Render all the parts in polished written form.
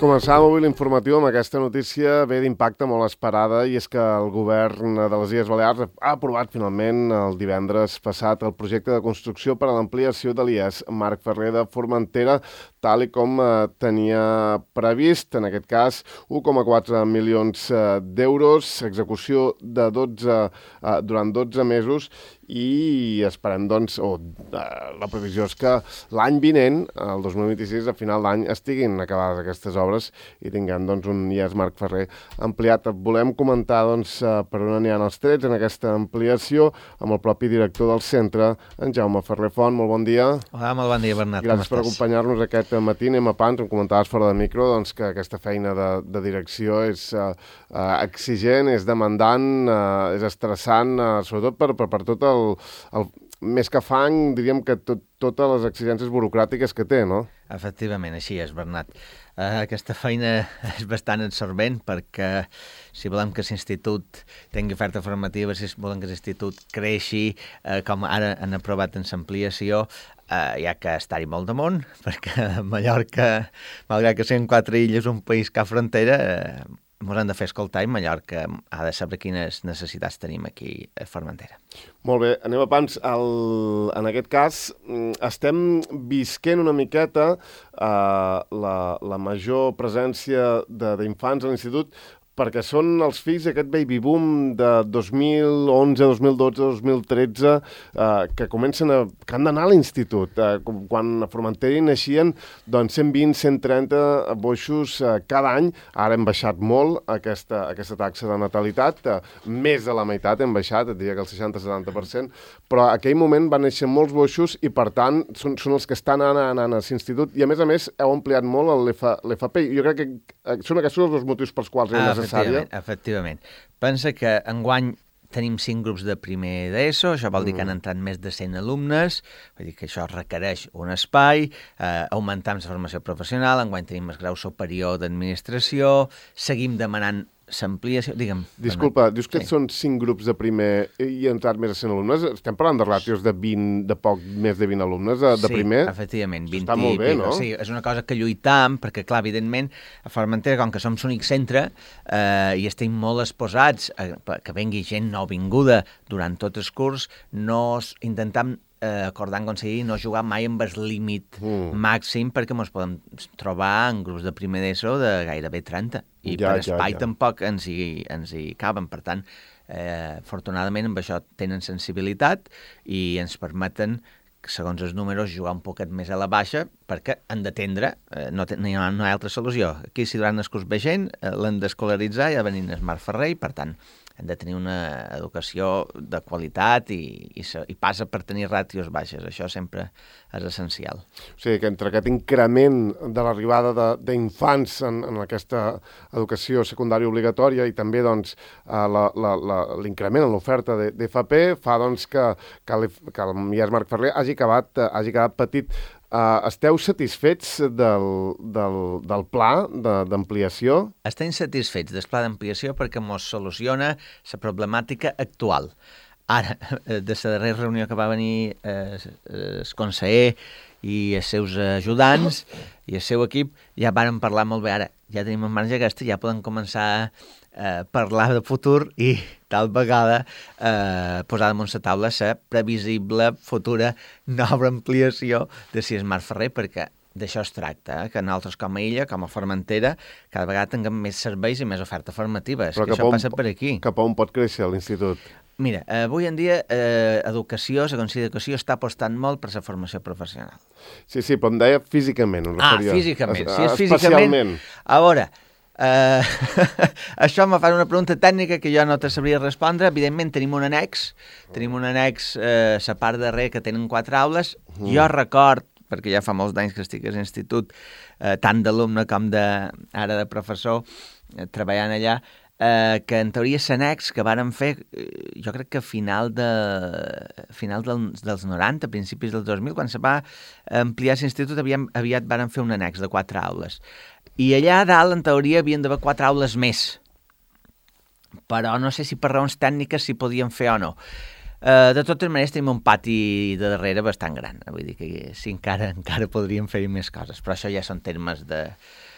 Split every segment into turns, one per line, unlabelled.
Començàvem avui l'informatiu amb aquesta notícia bé d'impacte molt esperada, i és que el govern de les Illes Balears ha aprovat finalment el divendres passat el projecte de construcció per a l'ampliació de l'IES Marc Ferrer de Formentera, tal i com tenia previst, en aquest cas 1,4 milions d'euros, execució de durant 12 mesos, i esperem, doncs, la previsió és que l'any vinent, el 2026, a final d'any, estiguin acabades aquestes obres i tinguem, doncs, un IES Marc Ferrer ampliat. Volem comentar, doncs, per on n'hi ha els trets en aquesta ampliació amb el propi director del centre, en Jaume Ferrer Font. Molt bon dia.
Hola, molt bon dia, Bernat.
Gràcies per acompanyar-nos aquest matí. Anem a pans, em comentaves fora de micro, doncs, que aquesta feina de direcció és exigent, és demandant, és estressant, sobretot per tot més que fang, diríem que totes les exigències burocràtiques que té, no?
Efectivament, així és, Bernat. Aquesta feina és bastant absorbent perquè si volem que l'institut tingui oferta formativa, si volem que l'institut creixi, com ara han aprovat en l'ampliació, hi ha que estar-hi molt damunt, perquè Mallorca, malgrat que siguin 4 illes, un país que ha frontera, ens han de fer escoltar, i Mallorca ha de saber quines necessitats tenim aquí a Formentera.
Molt bé, anem a pans. En aquest cas, estem visquent una miqueta la major presència d'infants a l'institut, perquè són els fills d'aquest baby boom de 2011, 2012, 2013, que que han d'anar a l'institut. Quan a Formentera hi naixien, doncs 120, 130 boixos cada any. Ara hem baixat molt aquesta taxa de natalitat, més de la meitat hem baixat, et diria que el 60-70%, però en aquell moment van néixer molts boixos i, per tant, són els que estan anant a l'institut, i a més heu ampliat molt l'FP. Jo crec que són aquests els dos motius pels quals és necessària.
Efectivament. Pensa que enguany tenim 5 grups de primer d'ESO, això vol dir que han entrat més de 100 alumnes, vull dir que això requereix un espai, augmentar la formació professional, enguany tenim el grau superior d'administració, seguim demanant s'ampliació, digue'm.
Disculpa, dius que són 5 grups de primer i han entrat més de 100 alumnes? Estem parlant de ràtios de poc més de 20 alumnes de primer?
Sí, efectivament. 20
està molt bé, no?
Sí, és una cosa que lluitam, perquè, clar, evidentment, a Formentera, com que som l'únic centre, i estem molt exposats que vengui gent nouvinguda durant tot el curs, intentem acordant aconseguir no jugar mai amb el límit màxim, perquè ens podem trobar en grups de primer d'ESO de gairebé 30, i per espai tampoc ens hi caben. Per tant, afortunadament amb això tenen sensibilitat i ens permeten, segons els números, jugar un poquet més a la baixa, perquè han d'atendre, no hi ha altra solució. Aquí, si durant el curs ve gent, l'han d'escolaritzar i ha de venir el Marc Ferrer, i per tant hem de tenir una educació de qualitat i passa per tenir ràtios baixes. Això sempre és essencial.
O sigui, que entre aquest increment de l'arribada d'infants en aquesta educació secundària obligatòria i també, doncs, l'increment en l'oferta d'FP fa, doncs, que el IES Marc Ferrer hagi quedat petit. Esteu satisfets del pla d'ampliació?
Estem satisfets del pla d'ampliació perquè ens soluciona la problemàtica actual. Ara, de la darrera reunió que va venir el conseller i els seus ajudants i el seu equip, ja varen parlar molt bé. Ara ja tenim en marge aquesta, ja podem començar a parlar de futur i tal vegada posar damunt la taula la previsible futura nova ampliació de CIES Marc Ferrer, perquè d'això es tracta, que nosaltres com a illa, com a Formentera, cada vegada tinguem més serveis i més oferta formativa. És que això passa per aquí.
Cap a on pot créixer l'institut?
Mira, avui en dia educació, la Conselleria d'Educació està apostant molt per la formació professional.
Sí, però em deia físicament.
Físicament. Si és físicament. A veure, això me fa una pregunta tècnica que jo no te sabria respondre. Evidentment tenim un annex, la part darrere que tenen 4 aules. Jo record, perquè ja fa molts anys que estic a l'institut, tant d'alumne com ara de professor, treballant allà, que en teoria l'annex que varen fer, jo crec que a final dels 90, principis del 2000, quan se va ampliar l'institut, aviat varen fer un annex de 4 aules. I allà a dalt, en teoria, havien d'haver 4 aules més. Però no sé si per raons tècniques s'hi podien fer o no. De totes maneres, tenim un pati de darrere bastant gran. Vull dir que sí, encara podríem fer més coses, però això ja són termes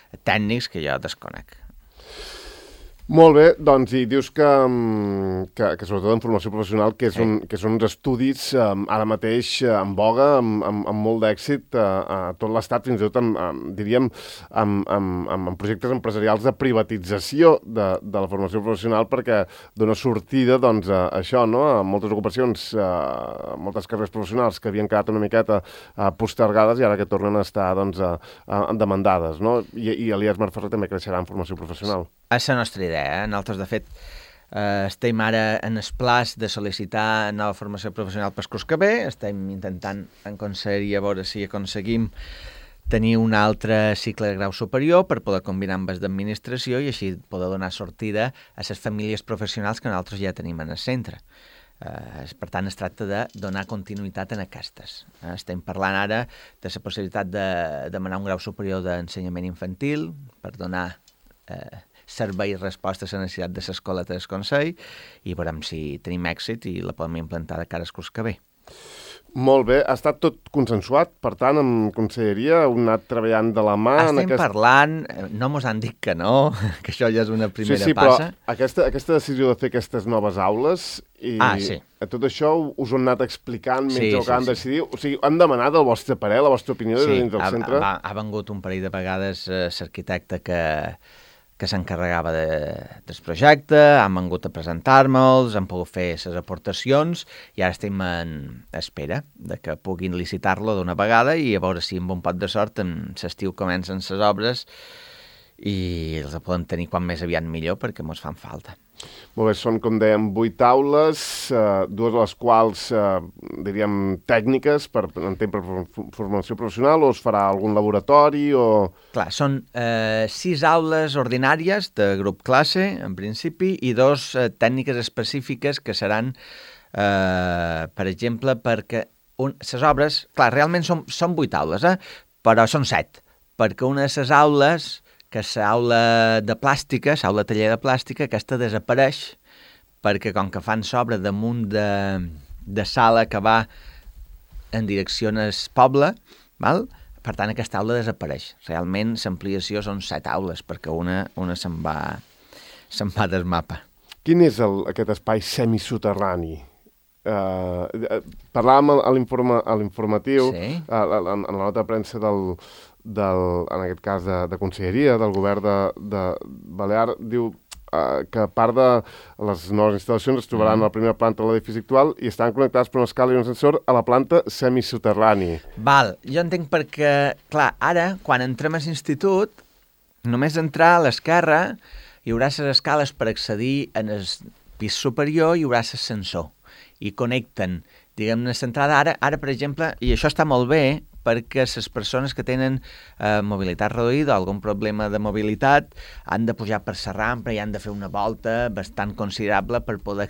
tècnics que jo desconec.
Molt bé, doncs, i dius que sobretot en formació professional, que són uns estudis ara mateix en boga, amb molt d'èxit a tot l'Estat, fins i tot, diríem, amb projectes empresarials de privatització de la formació professional, perquè dona sortida, doncs, a això, no?, a moltes ocupacions, moltes carreres professionals que havien quedat una miqueta postergades i ara que tornen a estar, doncs, demandades, no? I l'IES Marferrer també creixerà en formació professional.
És la nostra idea. Nosaltres, de fet, estem ara en el plaç de sol·licitar nova formació professional per curs que ve. Estem intentant en conselleria veure si aconseguim tenir un altre cicle de grau superior per poder combinar amb els d'administració i així poder donar sortida a les famílies professionals que nosaltres ja tenim en el centre. Per tant, es tracta de donar continuïtat en aquestes. Estem parlant ara de la possibilitat de demanar un grau superior d'ensenyament infantil per donar servei i resposta a la necessitat de l'escoleta del Consell i veurem si tenim èxit i la podem implantar de cara al curs que ve.
Molt bé. Ha estat tot consensuat, per tant, amb conselleria? Heu anat treballant de la mà?
Estem parlant, no mos han dit que no, que això ja és una primera passa.
Però aquesta decisió de fer aquestes noves aules i tot això us ho han anat explicant mentre que han decidit? O sigui, han demanat el vostre parer, la vostra opinió dins del centre? Sí,
ha vengut un parell de vegades l'arquitecte que s'encarregava del projecte, han vengut a presentar-me'ls, han pogut fer les aportacions i ara estem en espera de que puguin licitar-lo d'una vegada i a veure si amb un pot de sort en l'estiu comencen les obres i els podem tenir quan més aviat millor perquè ens fan falta.
Molt bé, són, com dèiem, 8 aules, 2 de les quals, diríem, tècniques per formació professional, o es farà algun laboratori, o...
Clar, són 6 aules ordinàries de grup classe, en principi, i 2 tècniques específiques que seran, per exemple, perquè les obres... Clar, realment són 8 aules, però són 7, perquè una de les aules... que l'aula de plàstica, l'aula taller de plàstica, aquesta desapareix perquè com que fan sobre damunt de sala que va en direcció al poble, val? Per tant aquesta aula desapareix. Realment l'ampliació són 7 aules perquè una se'n va del mapa.
Quin és aquest espai semisoterrani? Parlàvem a l'informatiu, en la nota de premsa en aquest cas de conselleria, del govern de Balear, diu que part de les noves instal·lacions es trobaran a la primera planta de l'edifici actual i estan connectats per una escala i un ascensor a la planta semisoterrani.
Val, jo entenc perquè, clar, ara, quan entrem a l'institut, només entrar a l'esquerra hi haurà les escales per accedir en el pis superior, hi haurà l'ascensor i connecten, diguem-ne, l'entrada ara, per exemple, i això està molt bé, perquè les persones que tenen mobilitat reduïda o algun problema de mobilitat han de pujar per la rampa i han de fer una volta bastant considerable per poder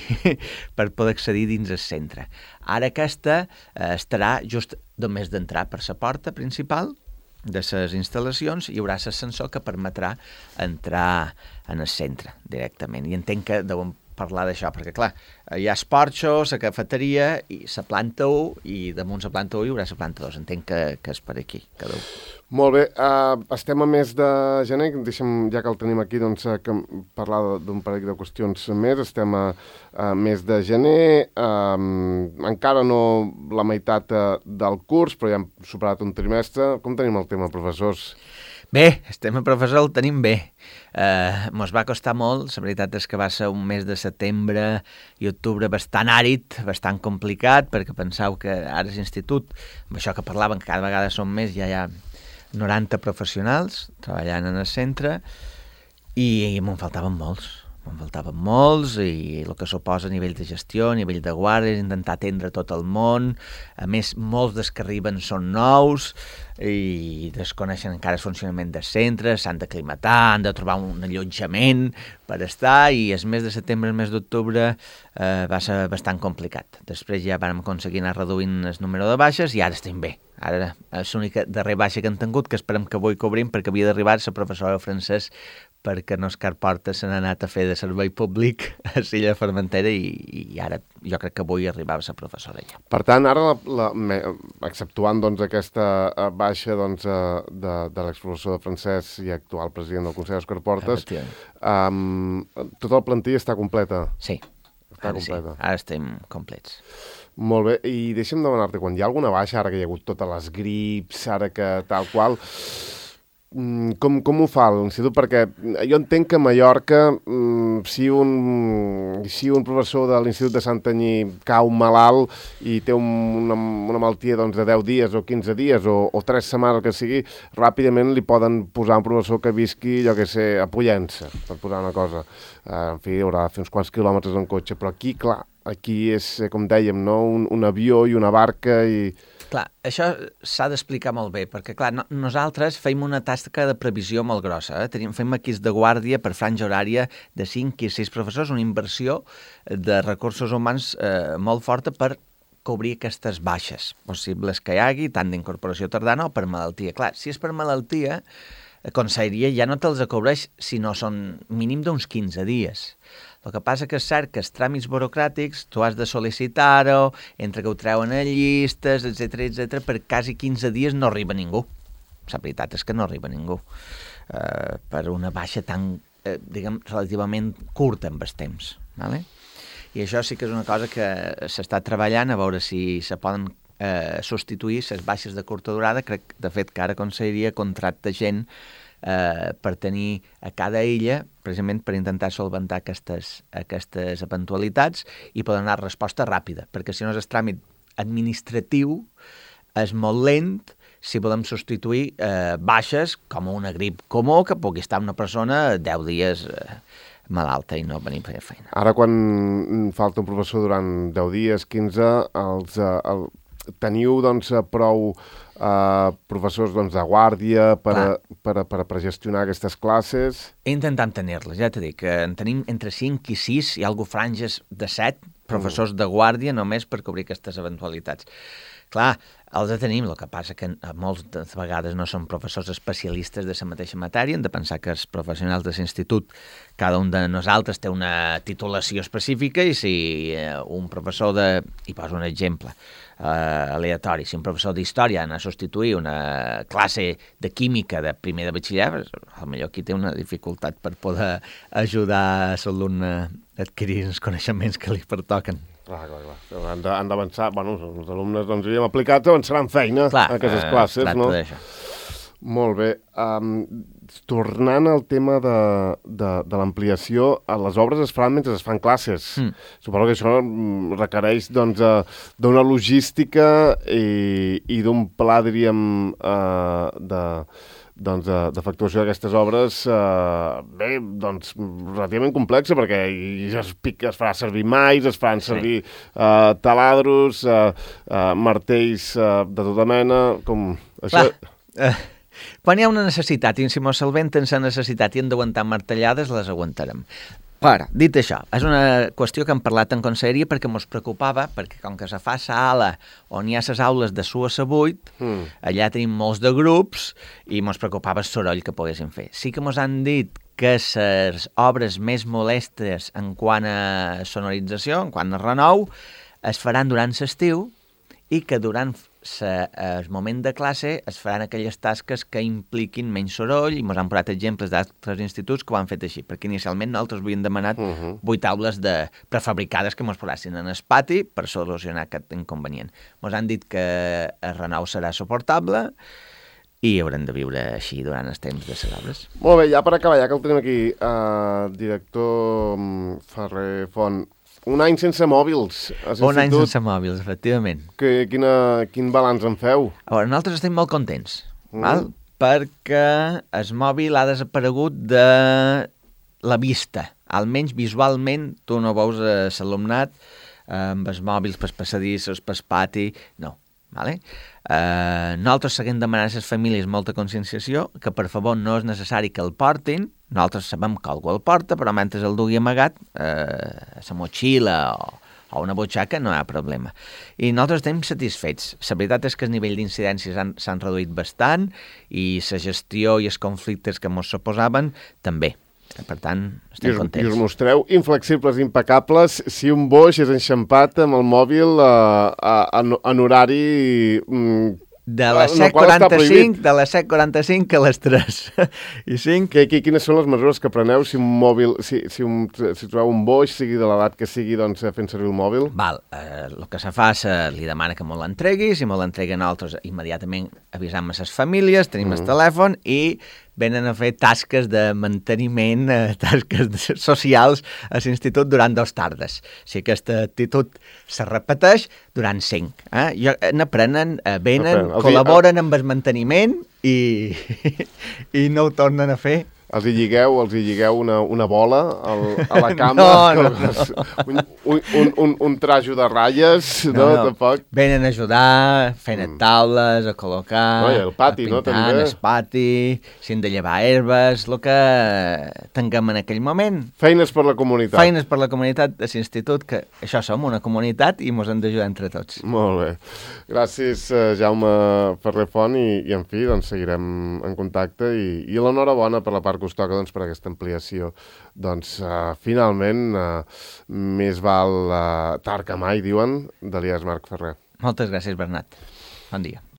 accedir dins el centre. Ara aquesta estarà just només d'entrar per la porta principal de les instal·lacions, hi haurà l'ascensor que permetrà entrar en el centre directament. I entenc que deuen parlar d'això, perquè clar, hi ha el porxo, la cafeteria, i la planta 1, i damunt la planta 1 hi haurà la planta 2. Entenc que és per aquí, cada un.
Molt bé, estem a mes de gener, deixem, ja que el tenim aquí, doncs, parlar d'un parell de qüestions més. Estem a mes de gener, encara no la meitat del curs, però ja hem superat un trimestre. Com tenim el tema, professors?
Bé, el tema professor el tenim bé. Mos va costar molt, la veritat és que va ser un mes de setembre i octubre bastant àrid, bastant complicat, perquè penseu que ara l'institut, amb això que parlaven, que cada vegada són més, ja hi ha 90 professionals treballant en el centre i me'n faltaven molts i el que suposa a nivell de gestió, a nivell de guàrdies, intentar atendre tot el món. A més, molts dels que arriben són nous i desconeixen encara el funcionament del centre, s'han d'aclimatar, han de trobar un allotjament per estar i el mes de setembre, el mes d'octubre va ser bastant complicat. Després ja vam aconseguir anar reduint el número de baixes i ara estem bé. Ara és l'única darrera baixa que hem tingut, que esperem que avui cobrim, perquè havia d'arribar la professora de francès perquè en Òscar Porta se n'ha anat a fer de servei públic a Silla de Formentera i ara jo crec que avui arribava a ser professora ja.
Per tant, ara, exceptuant doncs, aquesta baixa doncs, de l'exprofessor de francès i actual president del Consell Òscar Portes, tota la plantilla està completa?
Sí,
està completa.
Sí, ara estem complets.
Molt bé, i deixa'm demanar-te, quan hi ha alguna baixa, ara que hi ha hagut totes les grips, ara que tal qual, com ho fa l'institut? Perquè jo entenc que a Mallorca, si un professor de l'Institut de Santanyí cau malalt i té una malaltia doncs, de 10 dies o 15 dies o 3 setmanes, que sigui, ràpidament li poden posar un professor que visqui, jo què sé, a Pollença, per posar una cosa. En fi, haurà de fer uns quants quilòmetres en cotxe, però aquí, clar, aquí és, com dèiem, no? un avió i una barca i...
Clar, això s'ha d'explicar molt bé, perquè, clar, nosaltres feim una tasca de previsió molt grossa. Fem equips de guàrdia per franja horària de 5 i 6 professors, una inversió de recursos humans molt forta per cobrir aquestes baixes possibles que hi hagi, tant d'incorporació tardana o per malaltia. Clar, si és per malaltia, Conselleria ja no te'ls cobreix si no són mínim d'uns 15 dies. El que passa que és cert que els tràmits burocràtics tu has de sol·licitar-ho, entre que ho treuen a llistes, etc, per quasi 15 dies no arriba ningú. La veritat és que no arriba ningú. Per una baixa tan, diguem, relativament curta amb el temps. ¿Vale? I això sí que és una cosa que s'està treballant, a veure si se poden substituir les baixes de curta durada. Crec, de fet, que ara Conselleria contracta gent per tenir a cada illa, precisament per intentar solventar aquestes eventualitats i poder donar resposta ràpida, perquè si no el tràmit administratiu és molt lent si volem substituir baixes com una grip comú que pugui estar una persona 10 dies malalta i no venir a fer feina.
Ara, quan falta un professor durant 10 dies, 15, teniu doncs, prou professors doncs, de guàrdia per gestionar aquestes classes?
Intentem tenir-les, ja t'he dit, que en tenim entre 5 i 6, hi ha algú franges de 7 professors de guàrdia només per cobrir aquestes eventualitats. Clar, els tenim, el que passa que moltes vegades no són professors especialistes de la mateixa matèria, hem de pensar que els professionals de l'institut, cada un de nosaltres té una titulació específica i si un professor i poso un exemple aleatori, si un professor d'història ha d'anar a substituir una classe de química de primer de batxiller, potser aquí té una dificultat per poder ajudar a l'alumne a adquirir els coneixements que li pertoquen.
Clar. Han d'avançar, bueno, els alumnes doncs hi hem aplicat, avançaran feina a aquestes classes, no?
D'això.
Molt bé. Tornant al tema de l'ampliació, les obres es fan mentre es fan classes. Suposo que això requereix doncs, d'una logística i d'un pla, diríem, de facturació d'aquestes obres relativament complexa, perquè es farà servir mais, es faran servir taladros, martells de tota mena, com això...
Quan hi ha una necessitat i si mos solventen la necessitat i hem d'aguantar martellades, les aguantarem. Però, dit això, és una qüestió que hem parlat en Conselleria perquè mos preocupava, perquè com que se fa ala on hi ha les aules de 6 a 8, allà tenim molts de grups i mos preocupava el soroll que poguessin fer. Sí que mos han dit que les obres més molestes en quant a sonorització, en quant a renou, es faran durant l'estiu i que durant el moment de classe es faran aquelles tasques que impliquin menys soroll i ens han posat exemples d'altres instituts que ho han fet així, perquè inicialment nosaltres havíem demanat 8 aules prefabricades que ens posassin en el pati per solucionar aquest inconvenient. Ens han dit que el renou serà suportable i haurem de viure així durant els temps de les obres.
Molt bé, ja per acabar, ja que el tenim aquí, director Ferrer Font, un any sense mòbils a l'institut.
Un any sense mòbils, efectivament.
Quin balanç en feu?
A veure, nosaltres estem molt contents, val? Perquè el mòbil ha desaparegut de la vista. Almenys visualment tu no veus l'alumnat amb els mòbils pels passadissos, pel pati, no. Vale? Nosaltres seguim demanant a les famílies molta conscienciació, que per favor no és necessari que el portin. Nosaltres sabem que algú el porta, però mentre el dugui amagat a la motxilla o una butxaca no hi ha problema. I nosaltres estem satisfets. La veritat és que el nivell d'incidències s'han reduït bastant i la gestió i els conflictes que ens suposaven també. Per tant, estem
I
contents.
us mostreu inflexibles, impecables, si un boix és enxampat amb el mòbil en horari...
De les 7:45 a les 3 i 5.
Quines són les mesures que preneu si un mòbil, si trobeu un boix, sigui de l'edat que sigui, doncs fent servir el mòbil?
Val, el que se fa li demana que molt l'entregui, si molt l'entregui nosaltres immediatament avisam a les famílies, tenim el telèfon i venen a fer tasques de manteniment, tasques socials a l'institut durant 2 tardes. Si aquesta actitud se repeteix, durant 5. N'aprenen, venen, col·laboren amb el manteniment i no ho tornen a fer.
Els hi lligueu una bola a la cama, un trajo de ratlles, no? Tampoc.
Venen a ajudar, fent taules, a col·locar,
el pati,
a pintar,
també.
el pati, si hem de llevar herbes, el que tinguem en aquell moment.
Feines per la comunitat.
Feines per la comunitat de l'institut, que això som una comunitat i ens hem d'ajudar entre tots.
Molt bé. Gràcies, Jaume Ferrer Font, i en fi, doncs seguirem en contacte i l'enhorabona per la part que us toca, doncs, per aquesta ampliació. Doncs, finalment, més val tard que mai, diuen, d'Elias Marc Ferrer.
Moltes gràcies, Bernat. Bon dia.